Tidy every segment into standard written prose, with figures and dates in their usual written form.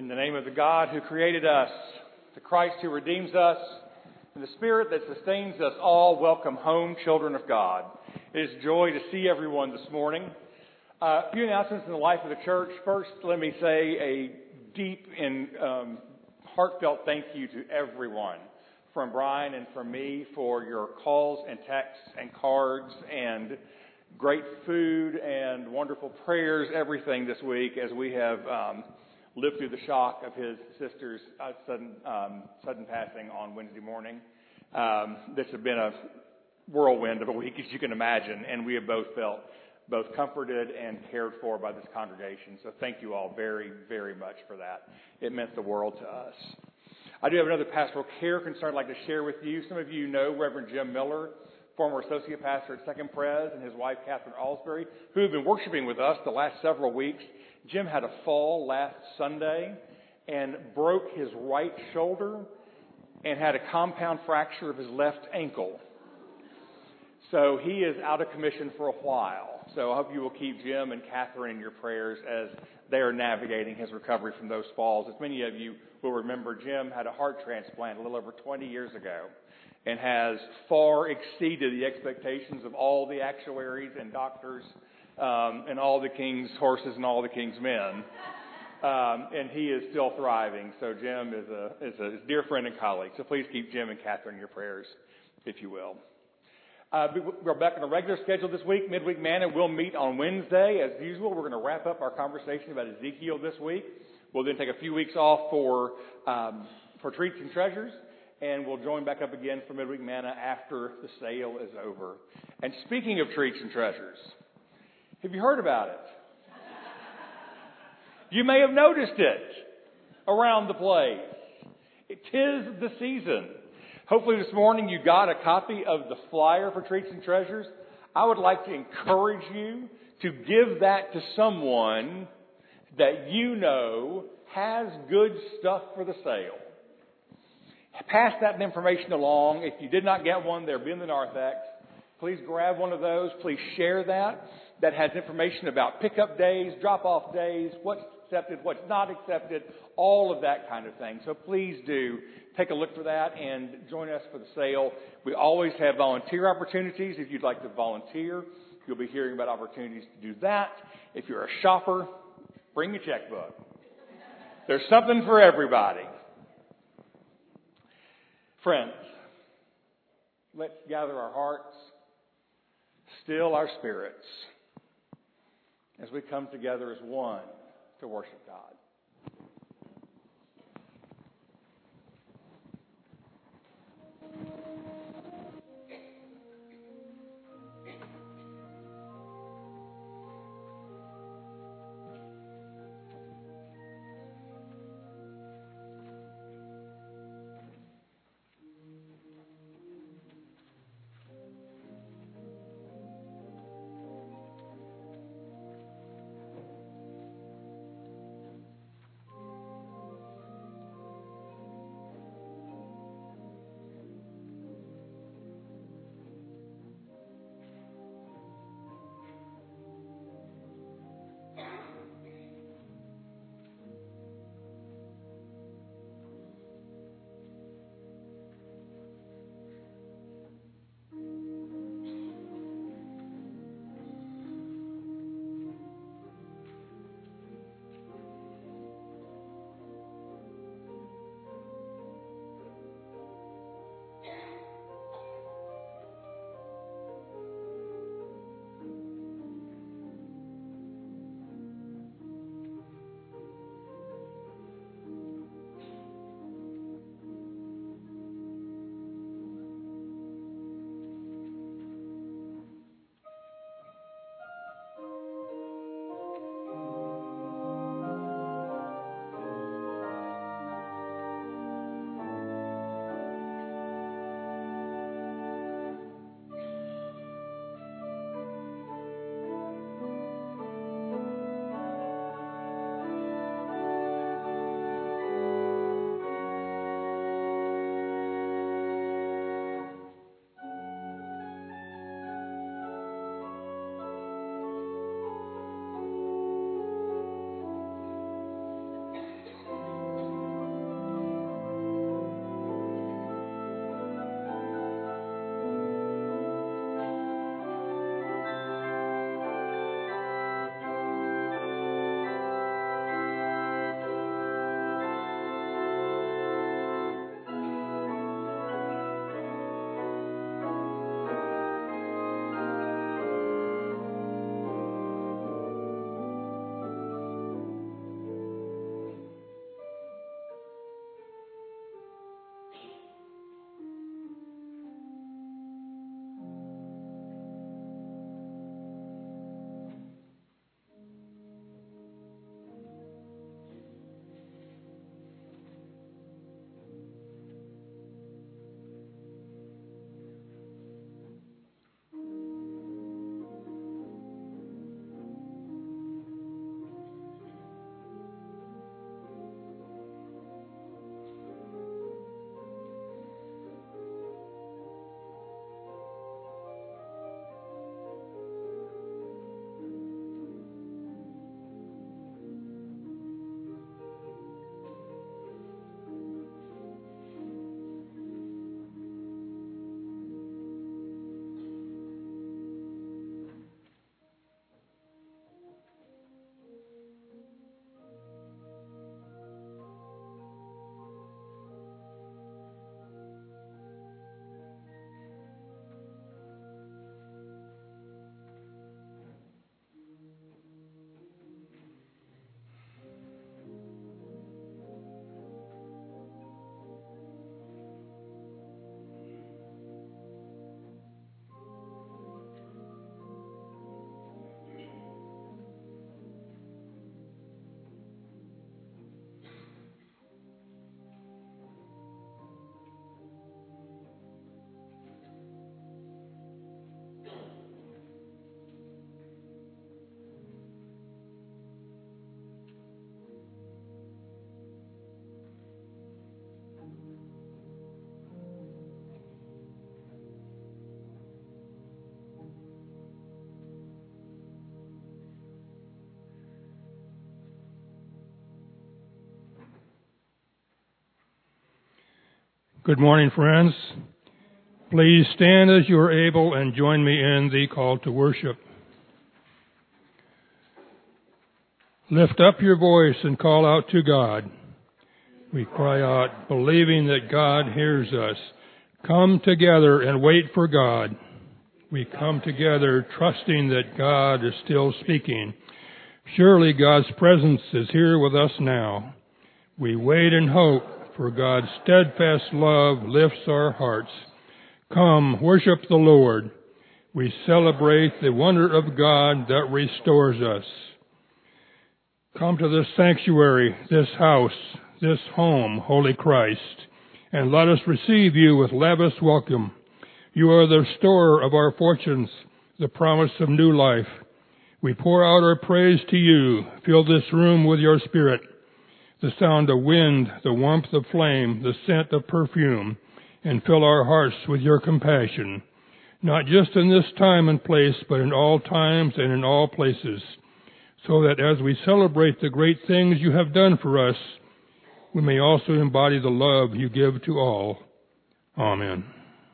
In the name of the God who created us, the Christ who redeems us, and the Spirit that sustains us all, welcome home, children of God. It is a joy to see everyone this morning. A few announcements in the life of the church. First, let me say a deep and heartfelt thank you to everyone, from Brian and from me, for your calls and texts and cards and great food and wonderful prayers, everything this week as we have lived through the shock of his sister's sudden passing on Wednesday morning. This has been a whirlwind of a week, as you can imagine, and we have both felt both comforted and cared for by this congregation. So thank you all very, very much for that. It meant the world to us. I do have another pastoral care concern I'd like to share with you. Some of you know Reverend Jim Miller, former associate pastor at Second Pres, and his wife, Catherine Alsbury, who have been worshiping with us the last several weeks. Jim had a fall last Sunday and broke his right shoulder and had a compound fracture of his left ankle. So he is out of commission for a while. So I hope you will keep Jim and Catherine in your prayers as they are navigating his recovery from those falls. As many of you will remember, Jim had a heart transplant a little over 20 years ago and has far exceeded the expectations of all the actuaries and doctors and all the king's horses and all the king's men. And he is still thriving. So Jim is a dear friend and colleague. So please keep Jim and Catherine in your prayers, if you will. We're back on a regular schedule this week. Midweek Manna will meet on Wednesday. As usual, we're going to wrap up our conversation about Ezekiel this week. We'll then take a few weeks off for Treats and Treasures, and we'll join back up again for Midweek Manna after the sale is over. And speaking of Treats and Treasures, have you heard about it? You may have noticed it around the place. It is the season. Hopefully this morning you got a copy of the flyer for Treats and Treasures. I would like to encourage you to give that to someone that you know has good stuff for the sale. Pass that information along. If you did not get one, they'll be in the narthex. Please grab one of those. Please share that. That has information about pickup days, drop-off days, what's accepted, what's not accepted, all of that kind of thing. So please do take a look for that and join us for the sale. We always have volunteer opportunities. If you'd like to volunteer, you'll be hearing about opportunities to do that. If you're a shopper, bring your checkbook. There's something for everybody. Friends, let's gather our hearts, still our spirits, as we come together as one to worship God. Good morning, friends. Please stand as you are able and join me in the call to worship. Lift up your voice and call out to God. We cry out, believing that God hears us. Come together and wait for God. We come together trusting that God is still speaking. Surely God's presence is here with us now. We wait and hope, for God's steadfast love lifts our hearts. Come, worship the Lord. We celebrate the wonder of God that restores us. Come to this sanctuary, this house, this home, Holy Christ, and let us receive you with lavish welcome. You are the restorer of our fortunes, the promise of new life. We pour out our praise to you. Fill this room with your Spirit. The sound of wind, the warmth of flame, the scent of perfume, and fill our hearts with your compassion, not just in this time and place, but in all times and in all places, so that as we celebrate the great things you have done for us, we may also embody the love you give to all. Amen.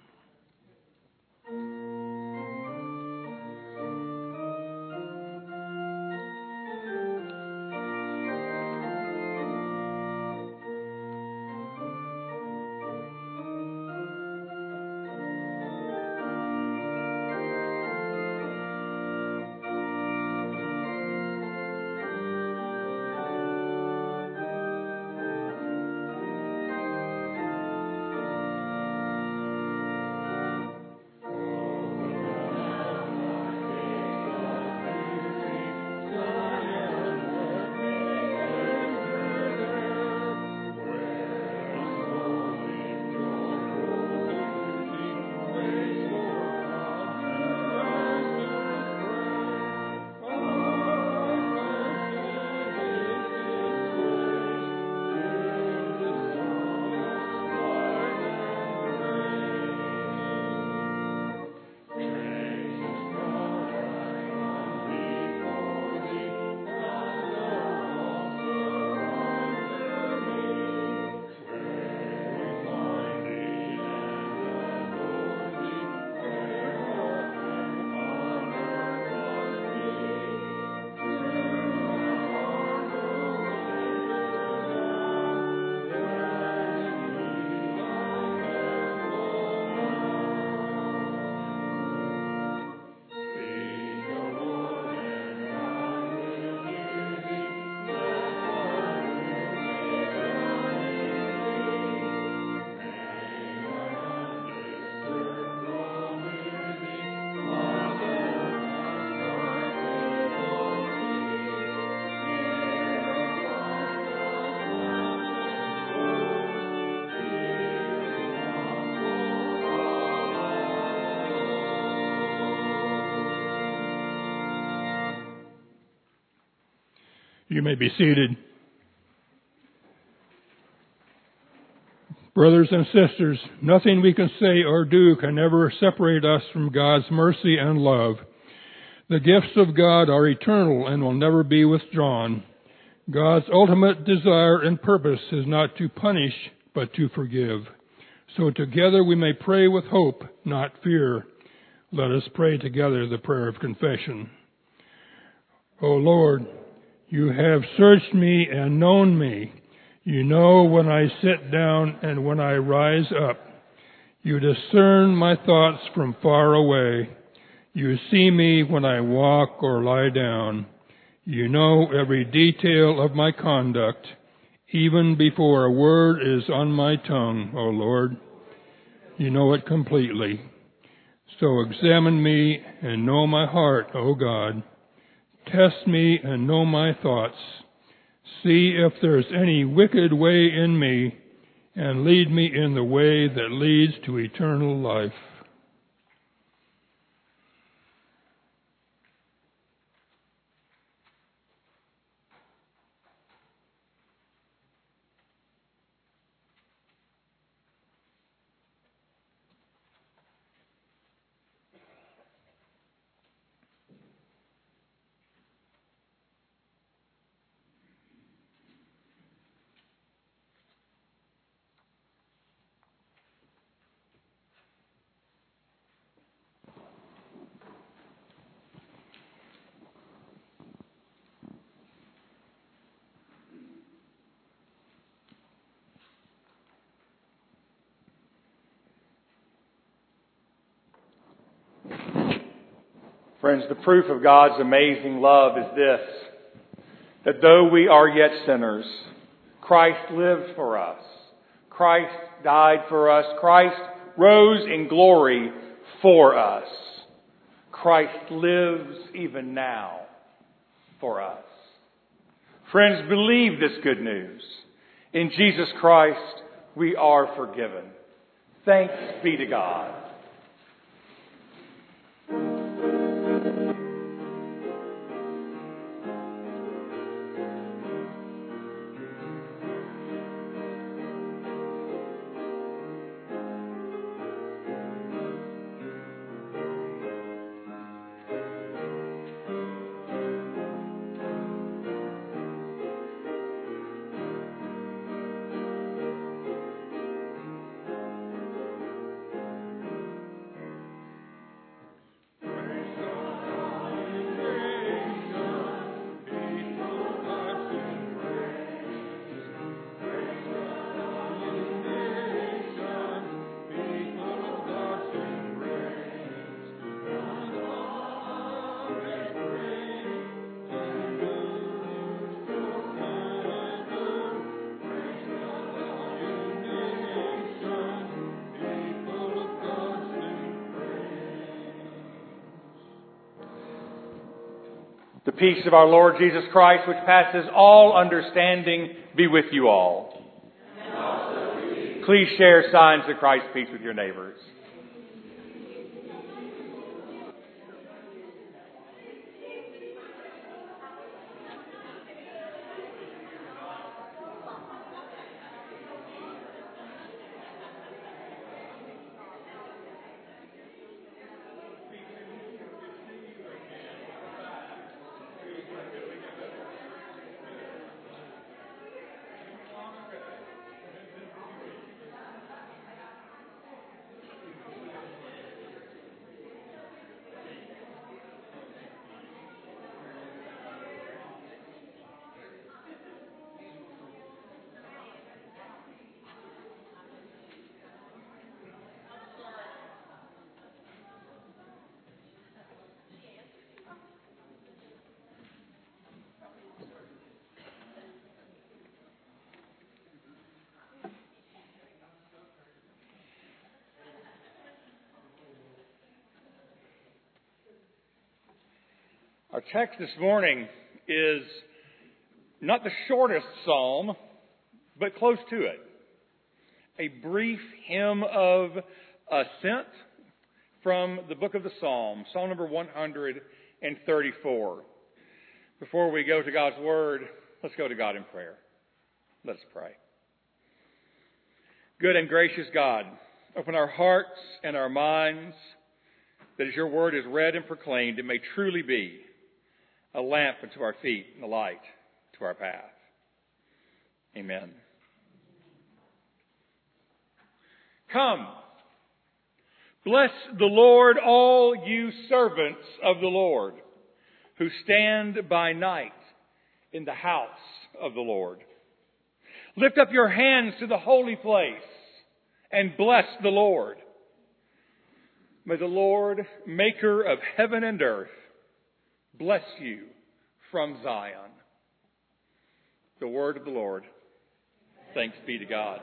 You may be seated. Brothers and sisters, nothing we can say or do can ever separate us from God's mercy and love. The gifts of God are eternal and will never be withdrawn. God's ultimate desire and purpose is not to punish, but to forgive. So together we may pray with hope, not fear. Let us pray together the prayer of confession. O Lord, you have searched me and known me. You know when I sit down and when I rise up. You discern my thoughts from far away. You see me when I walk or lie down. You know every detail of my conduct, even before a word is on my tongue, O Lord. You know it completely. So examine me and know my heart, O God. Test me and know my thoughts. See if there's any wicked way in me, and lead me in the way that leads to eternal life. Friends, the proof of God's amazing love is this, that though we are yet sinners, Christ lived for us. Christ died for us. Christ rose in glory for us. Christ lives even now for us. Friends, believe this good news. In Jesus Christ, we are forgiven. Thanks be to God. The peace of our Lord Jesus Christ, which passes all understanding, be with you all. Please share signs of Christ's peace with your neighbors. Our text this morning is not the shortest psalm, but close to it. A brief hymn of ascent from the book of the Psalms, Psalm number 134. Before we go to God's Word, let's go to God in prayer. Let us pray. Good and gracious God, open our hearts and our minds, that as your Word is read and proclaimed, it may truly be a lamp unto our feet and a light to our path. Amen. Come, bless the Lord, all you servants of the Lord, who stand by night in the house of the Lord. Lift up your hands to the holy place and bless the Lord. May the Lord, maker of heaven and earth, bless you from Zion. The word of the Lord. Thanks be to God.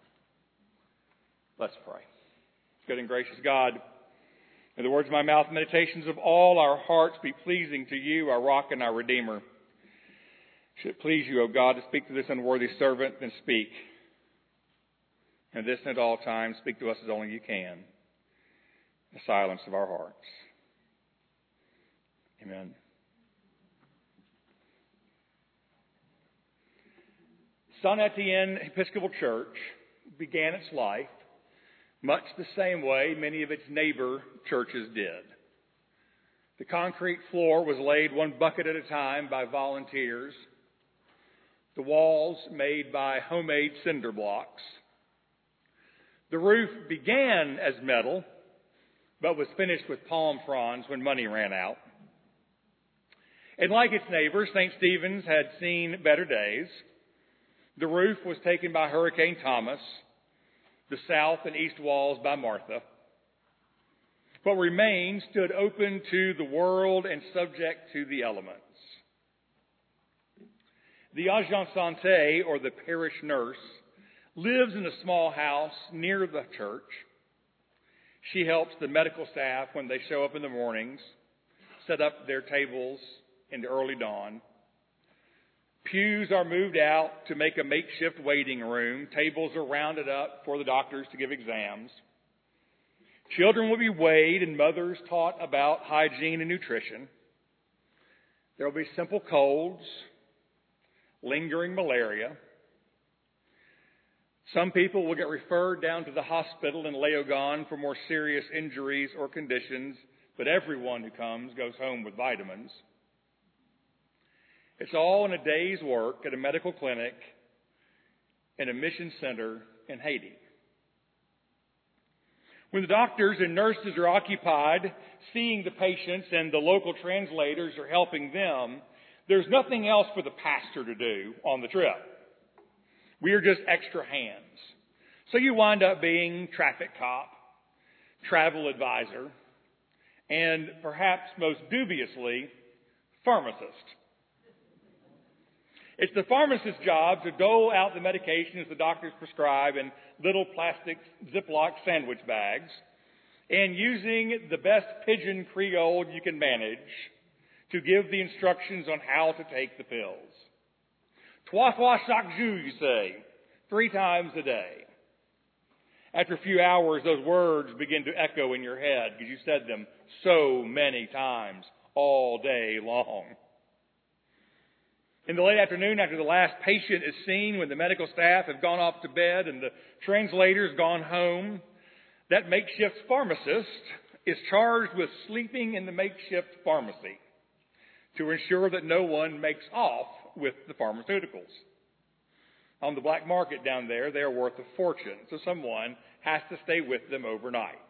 Let's pray. Good and gracious God, may the words of my mouth and meditations of all our hearts be pleasing to you, our rock and our redeemer. Should it please you, O God, to speak to this unworthy servant, then speak. And this and at all times, speak to us as only you can, in the silence of our hearts. Amen. Saint Etienne Episcopal Church began its life much the same way many of its neighbor churches did. The concrete floor was laid one bucket at a time by volunteers. The walls made by homemade cinder blocks. The roof began as metal, but was finished with palm fronds when money ran out. And like its neighbors, St. Stephen's had seen better days. The roof was taken by Hurricane Thomas, the south and east walls by Martha. What remained stood open to the world and subject to the elements. The agent santé, or the parish nurse, lives in a small house near the church. She helps the medical staff when they show up in the mornings, set up their tables in the early dawn. Pews are moved out to make a makeshift waiting room. Tables are rounded up for the doctors to give exams. Children will be weighed and mothers taught about hygiene and nutrition. There will be simple colds, lingering malaria. Some people will get referred down to the hospital in Leogane for more serious injuries or conditions, but everyone who comes goes home with vitamins. It's all in a day's work at a medical clinic in a mission center in Haiti. When the doctors and nurses are occupied seeing the patients and the local translators are helping them, there's nothing else for the pastor to do on the trip. We are just extra hands. So you wind up being traffic cop, travel advisor, and perhaps most dubiously, pharmacist. It's the pharmacist's job to dole out the medications the doctors prescribe in little plastic Ziploc sandwich bags, and using the best pidgin Creole you can manage to give the instructions on how to take the pills. Trois fois chaque jour, you say, 3 times a day. After a few hours, those words begin to echo in your head because you said them so many times all day long. In the late afternoon, after the last patient is seen, when the medical staff have gone off to bed and the translator's gone home, that makeshift pharmacist is charged with sleeping in the makeshift pharmacy to ensure that no one makes off with the pharmaceuticals. On the black market down there, they are worth a fortune, so someone has to stay with them overnight.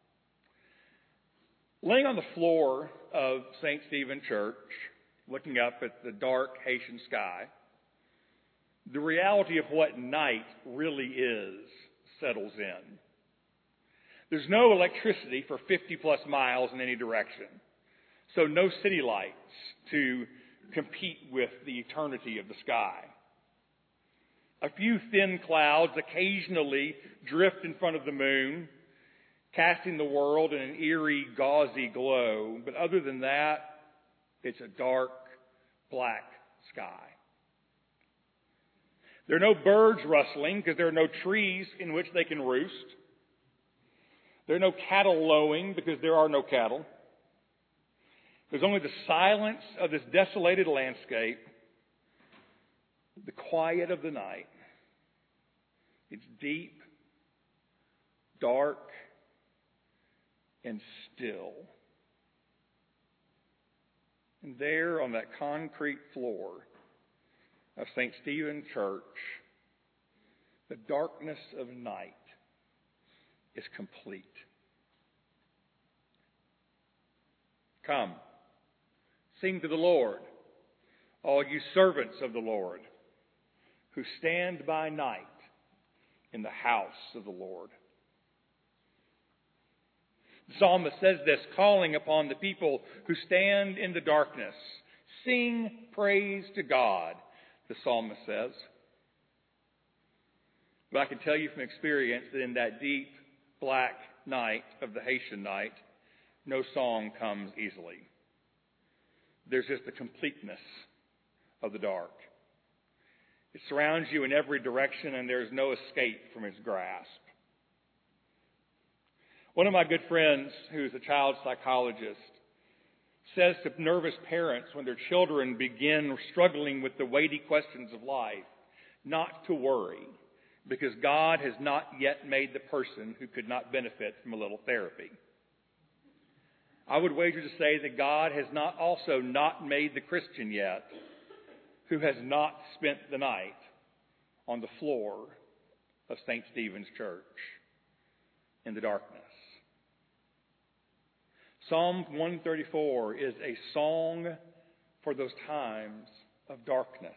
Laying on the floor of St. Stephen Church, looking up at the dark Haitian sky, the reality of what night really is settles in. There's no electricity for 50 plus miles in any direction, so no city lights to compete with the eternity of the sky. A few thin clouds occasionally drift in front of the moon, casting the world in an eerie, gauzy glow, but other than that, it's a dark, black sky. There are no birds rustling because there are no trees in which they can roost. There are no cattle lowing because there are no cattle. There's only the silence of this desolated landscape, the quiet of the night. It's deep, dark, and still. And there on that concrete floor of St. Stephen Church, the darkness of night is complete. Come, sing to the Lord, all you servants of the Lord, who stand by night in the house of the Lord. The psalmist says this, calling upon the people who stand in the darkness. Sing praise to God, the psalmist says. But I can tell you from experience that in that deep, black night of the Haitian night, no song comes easily. There's just the completeness of the dark. It surrounds you in every direction, and there is no escape from its grasp. One of my good friends, who's a child psychologist, says to nervous parents when their children begin struggling with the weighty questions of life, not to worry, because God has not yet made the person who could not benefit from a little therapy. I would wager to say that God has not also not made the Christian yet, who has not spent the night on the floor of St. Stephen's Church in the darkness. Psalm 134 is a song for those times of darkness.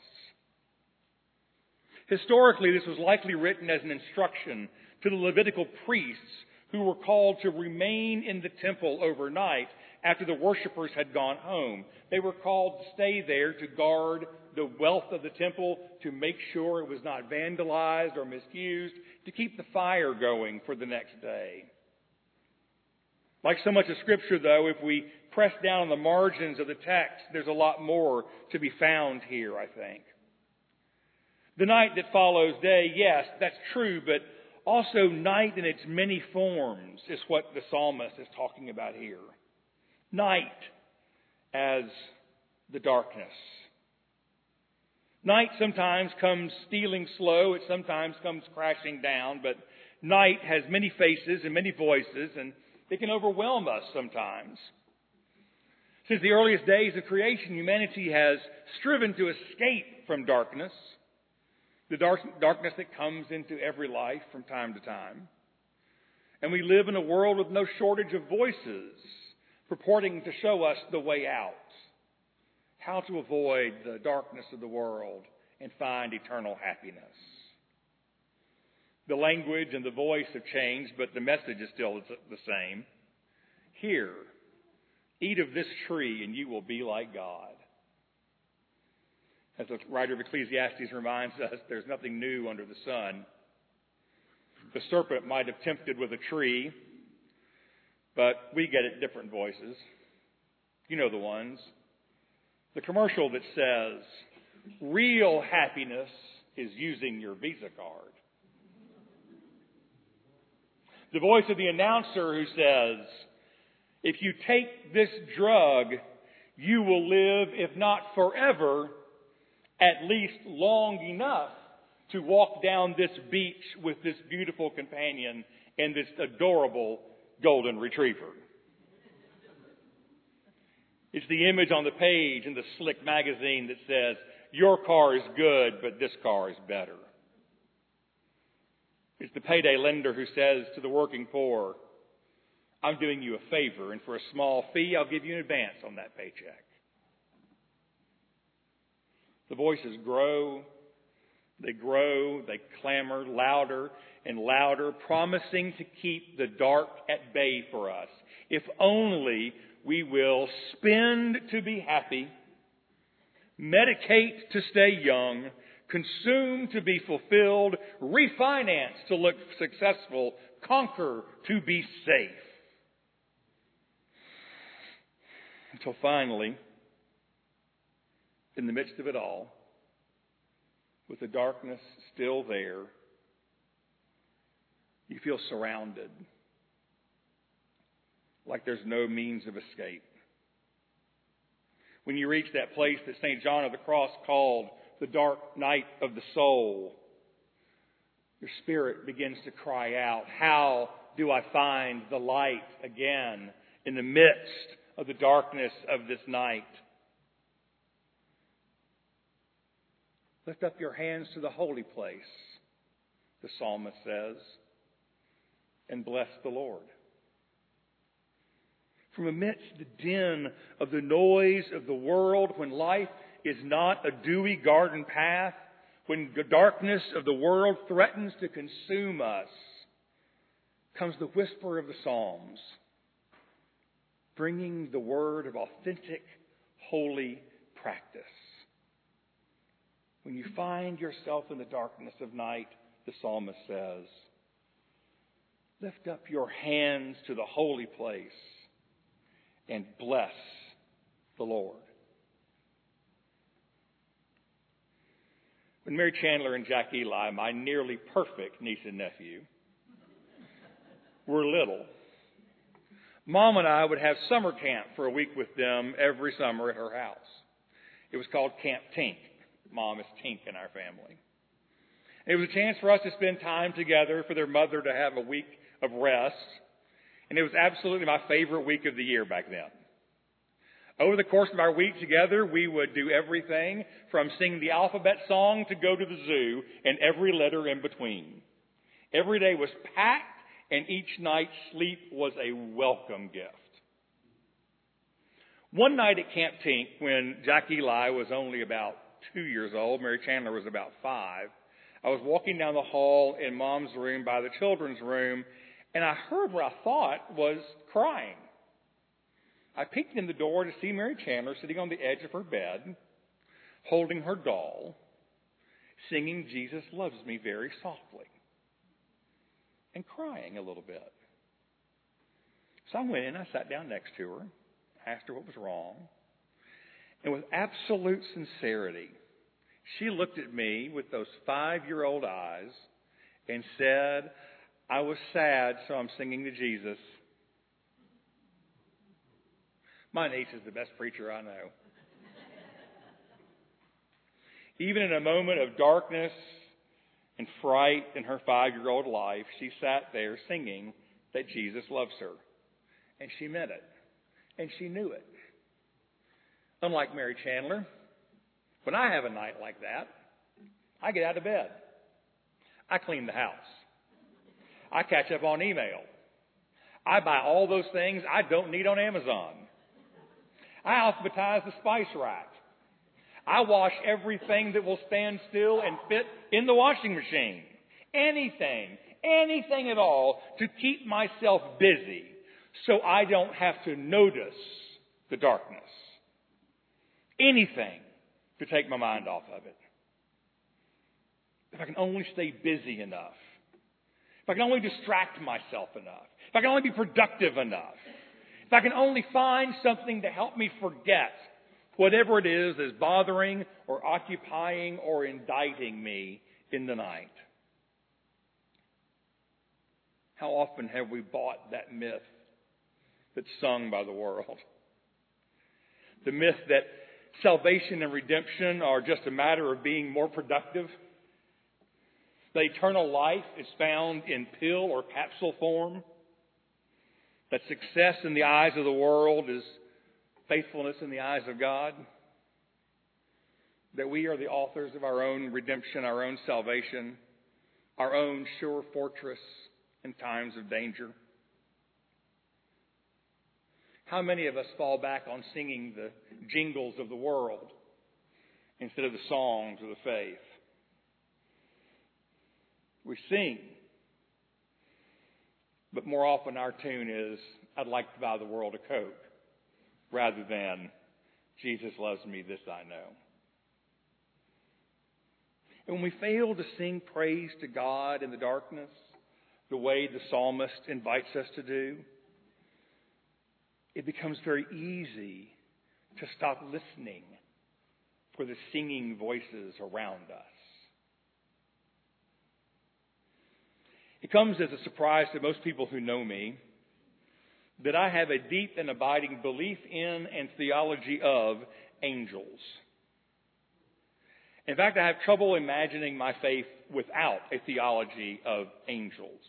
Historically, this was likely written as an instruction to the Levitical priests who were called to remain in the temple overnight after the worshipers had gone home. They were called to stay there to guard the wealth of the temple, to make sure it was not vandalized or misused, to keep the fire going for the next day. Like so much of Scripture, though, if we press down on the margins of the text, there's a lot more to be found here, I think. The night that follows day, yes, that's true, but also night in its many forms is what the psalmist is talking about here. Night as the darkness. Night sometimes comes stealing slow, it sometimes comes crashing down, but night has many faces and many voices, and it can overwhelm us sometimes. Since the earliest days of creation, humanity has striven to escape from darkness, the darkness that comes into every life from time to time. And we live in a world with no shortage of voices purporting to show us the way out, how to avoid the darkness of the world and find eternal happiness. The language and the voice have changed, but the message is still the same. Hear, eat of this tree, and you will be like God. As the writer of Ecclesiastes reminds us, there's nothing new under the sun. The serpent might have tempted with a tree, but we get it different voices. You know the ones. The commercial that says, real happiness is using your Visa card. The voice of the announcer who says, if you take this drug, you will live, if not forever, at least long enough to walk down this beach with this beautiful companion and this adorable golden retriever. It's the image on the page in the slick magazine that says, your car is good, but this car is better. It's the payday lender who says to the working poor, I'm doing you a favor, and for a small fee, I'll give you an advance on that paycheck. The voices grow, they clamor louder and louder, promising to keep the dark at bay for us. If only we will spend to be happy, medicate to stay young, consume to be fulfilled, refinance to look successful, conquer to be safe. Until finally, in the midst of it all, with the darkness still there, you feel surrounded, like there's no means of escape. When you reach that place that St. John of the Cross called the dark night of the soul, your spirit begins to cry out, how do I find the light again in the midst of the darkness of this night? Lift up your hands to the holy place, the psalmist says, and bless the Lord. From amidst the din of the noise of the world, when life is not a dewy garden path, when the darkness of the world threatens to consume us, comes the whisper of the Psalms, bringing the word of authentic, holy practice. When you find yourself in the darkness of night, the psalmist says, lift up your hands to the holy place and bless the Lord. When Mary Chandler and Jack Eli, my nearly perfect niece and nephew, were little, Mom and I would have summer camp for a week with them every summer at her house. It was called Camp Tink. Mom is Tink in our family. It was a chance for us to spend time together, for their mother to have a week of rest. And it was absolutely my favorite week of the year back then. Over the course of our week together, we would do everything from sing the alphabet song to go to the zoo and every letter in between. Every day was packed, and each night's sleep was a welcome gift. One night at Camp Tink, when Jack Eli was only about 2 years old, Mary Chandler was about 5, I was walking down the hall in Mom's room by the children's room, And I heard what I thought was crying. I peeked in the door to see Mary Chandler sitting on the edge of her bed, holding her doll, singing Jesus Loves Me very softly, and crying a little bit. So I went in, I sat down next to her, asked her what was wrong, and with absolute sincerity, she looked at me with those 5-year-old eyes and said, I was sad, so I'm singing to Jesus. My niece is the best preacher I know. Even in a moment of darkness and fright in her 5-year-old life, she sat there singing that Jesus loves her. And she meant it. And she knew it. Unlike Mary Chandler, when I have a night like that, I get out of bed. I clean the house. I catch up on email. I buy all those things I don't need on Amazon. I alphabetize the spice rack. I wash everything that will stand still and fit in the washing machine. Anything at all to keep myself busy so I don't have to notice the darkness. Anything to take my mind off of it. If I can only stay busy enough. If I can only distract myself enough. If I can only be productive enough. If I can only find something to help me forget whatever it is that's bothering or occupying or indicting me in the night. How often have we bought that myth that's sung by the world? The myth that salvation and redemption are just a matter of being more productive. That eternal life is found in pill or capsule form. That success in the eyes of the world is faithfulness in the eyes of God. That we are the authors of our own redemption, our own salvation, our own sure fortress in times of danger. How many of us fall back on singing the jingles of the world instead of the songs of the faith? We sing, but more often our tune is, I'd like to buy the world a Coke, rather than, Jesus loves me, this I know. And when we fail to sing praise to God in the darkness, the way the psalmist invites us to do, it becomes very easy to stop listening for the singing voices around us. It comes as a surprise to most people who know me that I have a deep and abiding belief in and theology of angels. In fact, I have trouble imagining my faith without a theology of angels.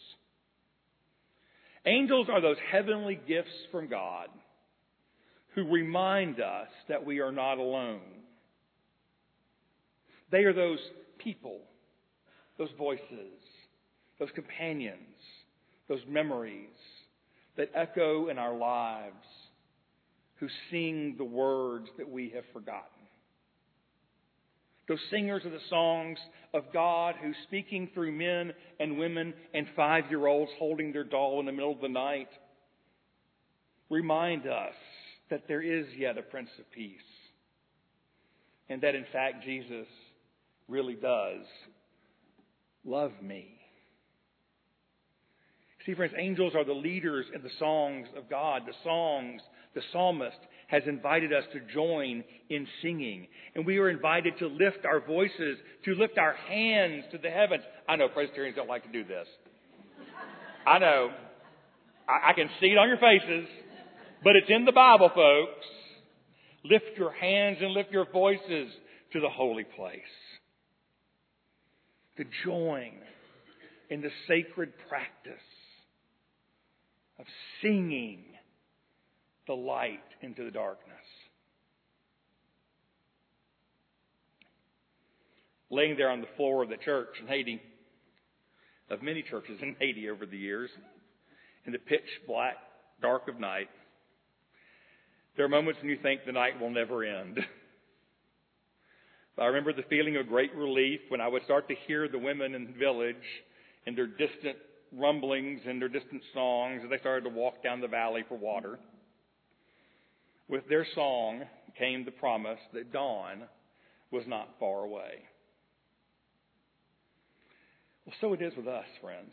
Angels are those heavenly gifts from God who remind us that we are not alone. They are those people, those voices, those companions, those memories that echo in our lives, who sing the words that we have forgotten. Those singers of the songs of God who, speaking through men and women and 5-year-olds holding their doll in the middle of the night, remind us that there is yet a Prince of Peace. And that, in fact, Jesus really does love me. See, friends, angels are the leaders in the songs of God. The songs the psalmist has invited us to join in singing. And we are invited to lift our voices, to lift our hands to the heavens. I know Presbyterians don't like to do this. I know. I can see it on your faces. But it's in the Bible, folks. Lift your hands and lift your voices to the holy place. To join in the sacred practice of singing the light into the darkness. Laying there on the floor of the church in Haiti, of many churches in Haiti over the years, in the pitch black dark of night, there are moments when you think the night will never end. I remember the feeling of great relief when I would start to hear the women in the village in their distant rumblings and their distant songs as they started to walk down the valley for water. With their song came the promise that dawn was not far away. Well, so it is with us, friends.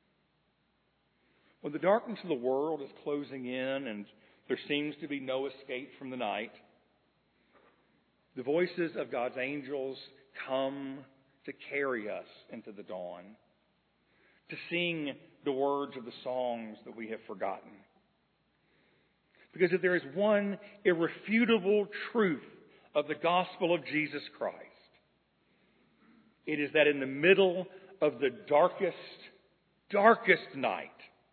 When the darkness of the world is closing in and there seems to be no escape from the night, the voices of God's angels come to carry us into the dawn, to sing the words of the songs that we have forgotten. Because if there is one irrefutable truth of the gospel of Jesus Christ, it is that in the middle of the darkest night,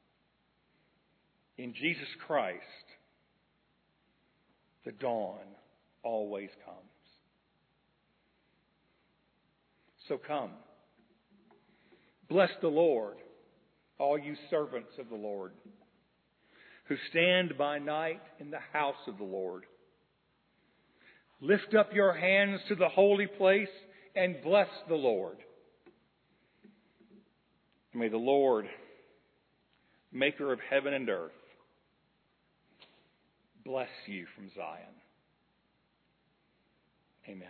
in Jesus Christ, the dawn always comes. So come. Bless the Lord, all you servants of the Lord, who stand by night in the house of the Lord. Lift up your hands to the holy place and bless the Lord. May the Lord, maker of heaven and earth, bless you from Zion. Amen.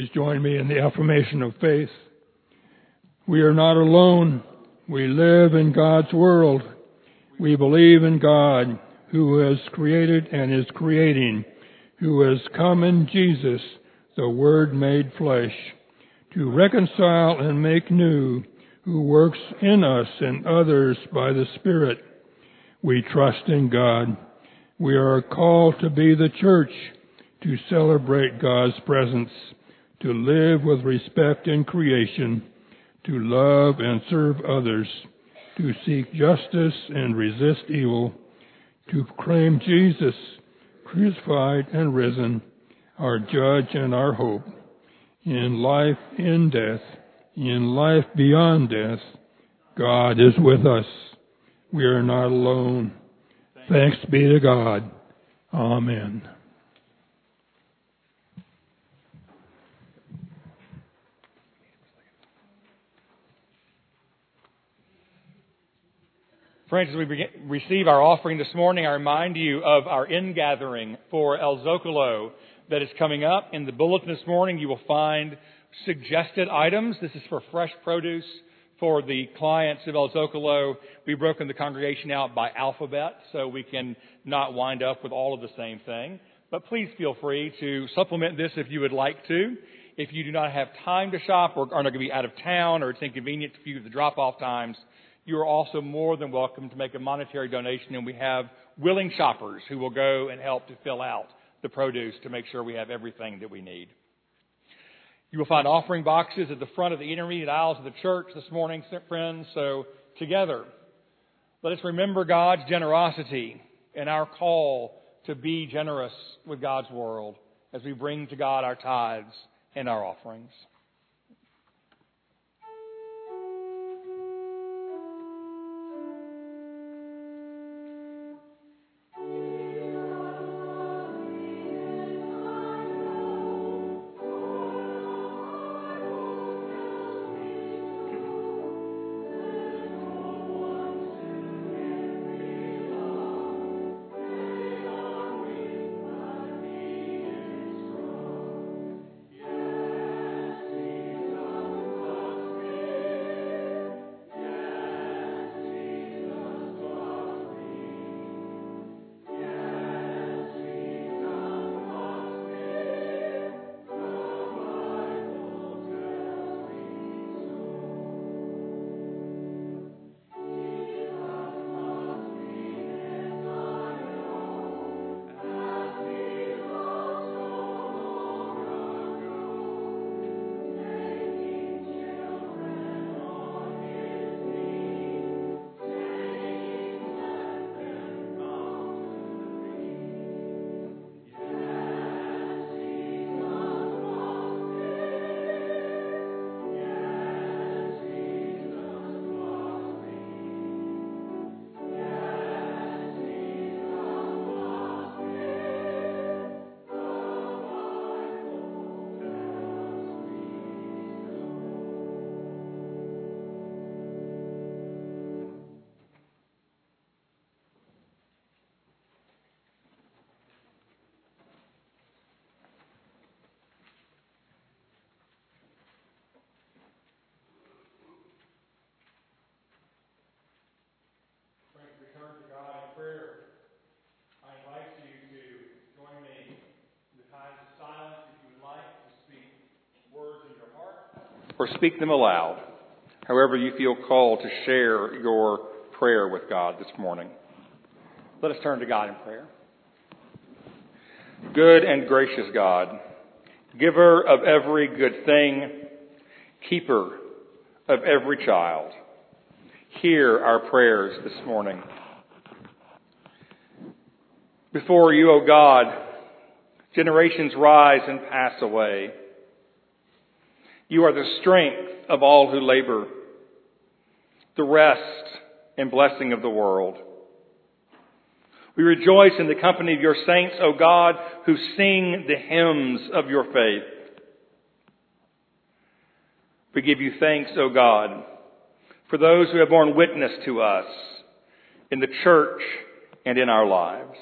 Please join me in the affirmation of faith. We are not alone. We live in God's world. We believe in God, who has created and is creating, who has come in Jesus, the Word made flesh, to reconcile and make new, who works in us and others by the Spirit. We trust in God. We are called to be the church, to celebrate God's presence, to live with respect in creation, to love and serve others, to seek justice and resist evil, to proclaim Jesus, crucified and risen, our judge and our hope, in life, in death, in life beyond death. God is with us. We are not alone. Thanks be to God. Amen. Friends, as we receive our offering this morning, I remind you of our in-gathering for El Zocalo that is coming up. In the bulletin this morning, you will find suggested items. This is for fresh produce for the clients of El Zocalo. We've broken the congregation out by alphabet so we can not wind up with all of the same thing. But please feel free to supplement this if you would like to. If you do not have time to shop or are not going to be out of town or it's inconvenient for you the drop-off times, you are also more than welcome to make a monetary donation, and we have willing shoppers who will go and help to fill out the produce to make sure we have everything that we need. You will find offering boxes at the front of the intermediate aisles of the church this morning, friends. So together, let us remember God's generosity and our call to be generous with God's world as we bring to God our tithes and our offerings. Turn to God in prayer. I invite you to join me in the times of silence if you would like to speak words in your heart or speak them aloud, however you feel called to share your prayer with God this morning. Let us turn to God in prayer. Good and gracious God, giver of every good thing, keeper of every child, hear our prayers this morning. Before you, O God, generations rise and pass away. You are the strength of all who labor, the rest and blessing of the world. We rejoice in the company of your saints, O God, who sing the hymns of your faith. We give you thanks, O God, for those who have borne witness to us in the church and in our lives.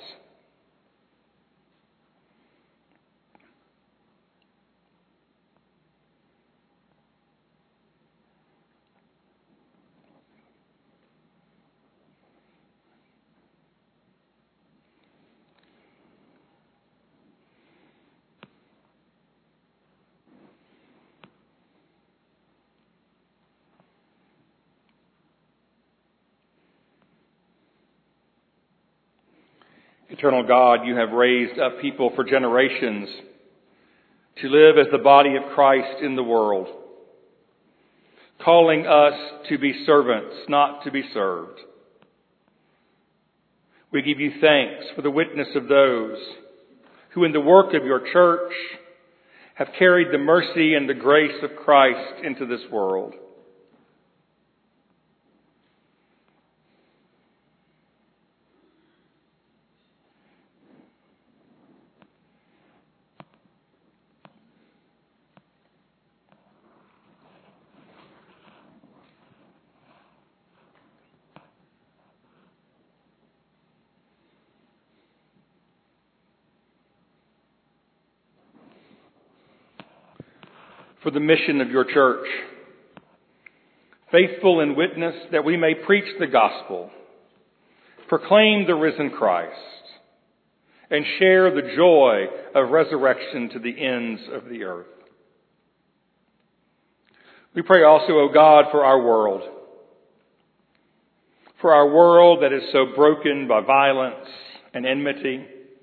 Eternal God, you have raised up people for generations to live as the body of Christ in the world, calling us to be servants, not to be served. We give you thanks for the witness of those who in the work of your church have carried the mercy and the grace of Christ into this world. For the mission of your church, faithful in witness that we may preach the gospel, proclaim the risen Christ, and share the joy of resurrection to the ends of the earth. We pray also, O God, for our world that is so broken by violence and enmity.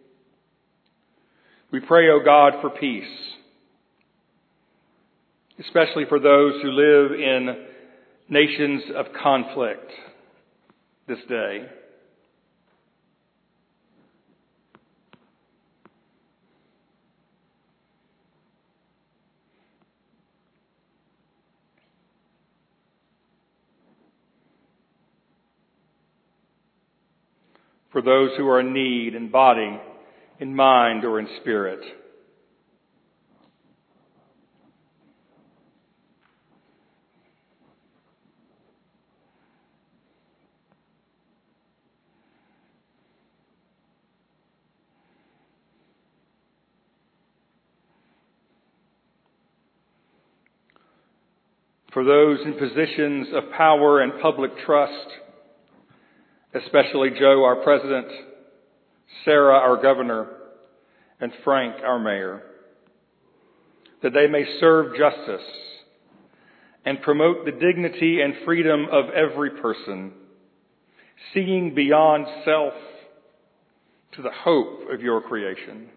We pray, O God, for peace, especially for those who live in nations of conflict this day. For those who are in need in body, in mind, or in spirit. For those in positions of power and public trust, especially Joe, our president, Sarah, our governor, and Frank, our mayor, that they may serve justice and promote the dignity and freedom of every person, seeing beyond self to the hope of your creation.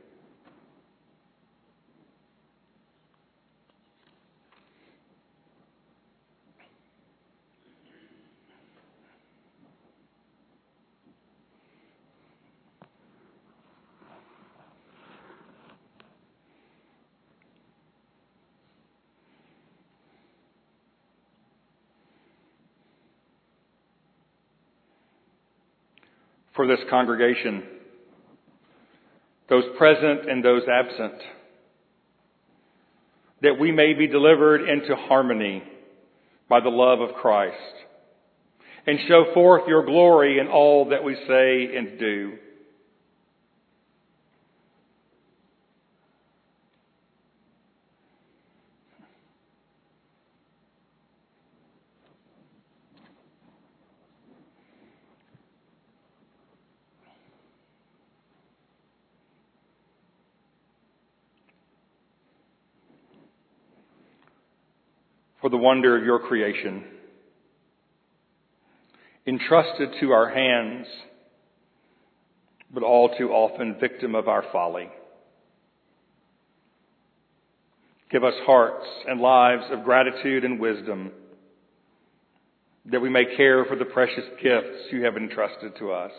For this congregation, those present and those absent, that we may be delivered into harmony by the love of Christ and show forth your glory in all that we say and do. For the wonder of your creation, entrusted to our hands, but all too often victim of our folly. Give us hearts and lives of gratitude and wisdom, that we may care for the precious gifts you have entrusted to us.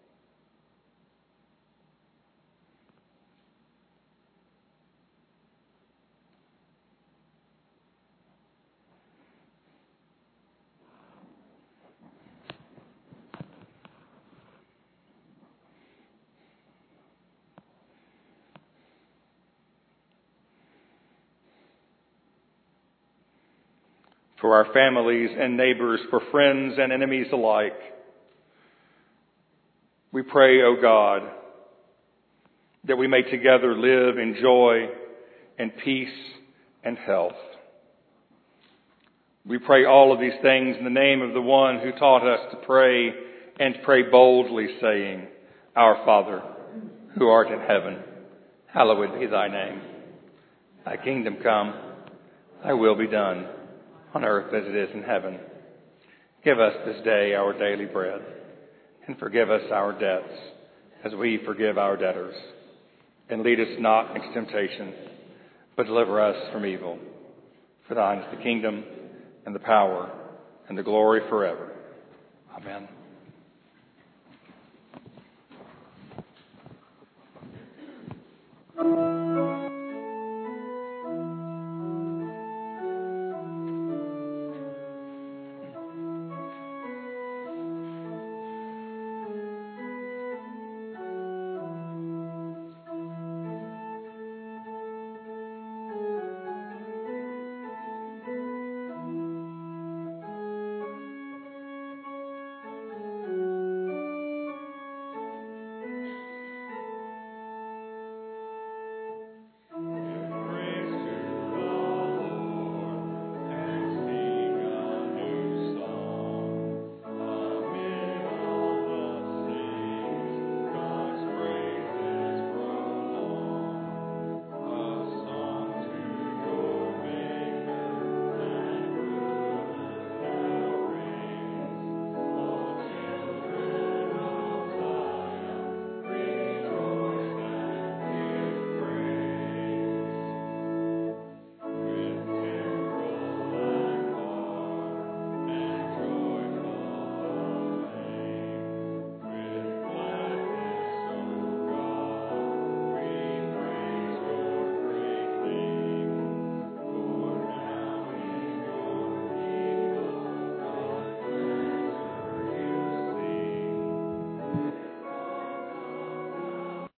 For our families and neighbors, for friends and enemies alike, we pray, O God, that we may together live in joy and peace and health. We pray all of these things in the name of the one who taught us to pray and to pray boldly, saying, Our Father, who art in heaven, hallowed be thy name. Thy kingdom come, thy will be done, on earth as it is in heaven. Give us this day our daily bread, and forgive us our debts, as we forgive our debtors. And lead us not into temptation, but deliver us from evil. For thine is the kingdom, and the power, and the glory forever. Amen.